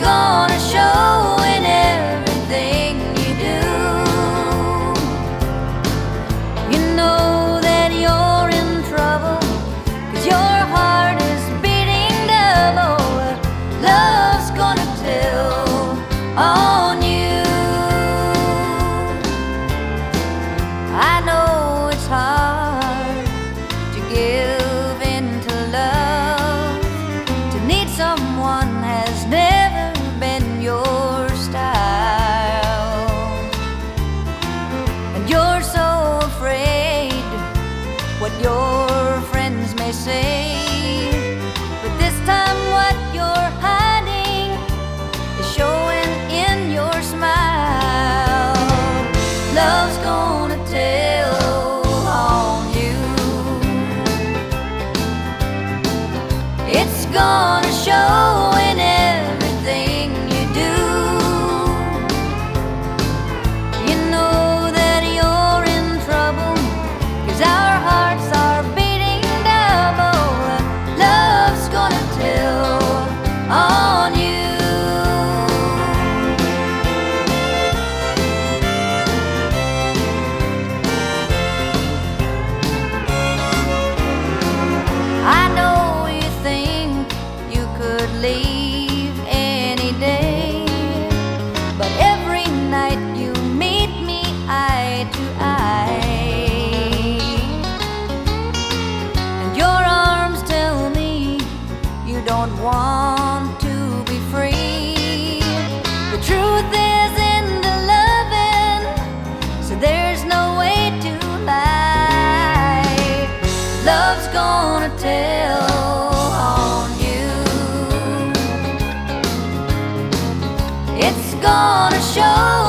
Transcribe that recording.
gonna show in everything you do. You know that you're in trouble, 'cause your heart is beating double. Love's gonna tell on you. I know it's hard to give in to love. To need someone has never been your style, and you're so afraid what your friends may say. But this time what you're hiding is showing in your smile. Love's gonna tell on you. It's gonna show in everything you do. You know that you're in trouble, 'cause our hearts are beating double. Love's gonna tell on you. I know you think you could leave any day, but every night you meet me eye to eye, and your arms tell me you don't want to be free. The truth is in the loving, so there's no way to lie. Love's gonna tell on you. It's gonna show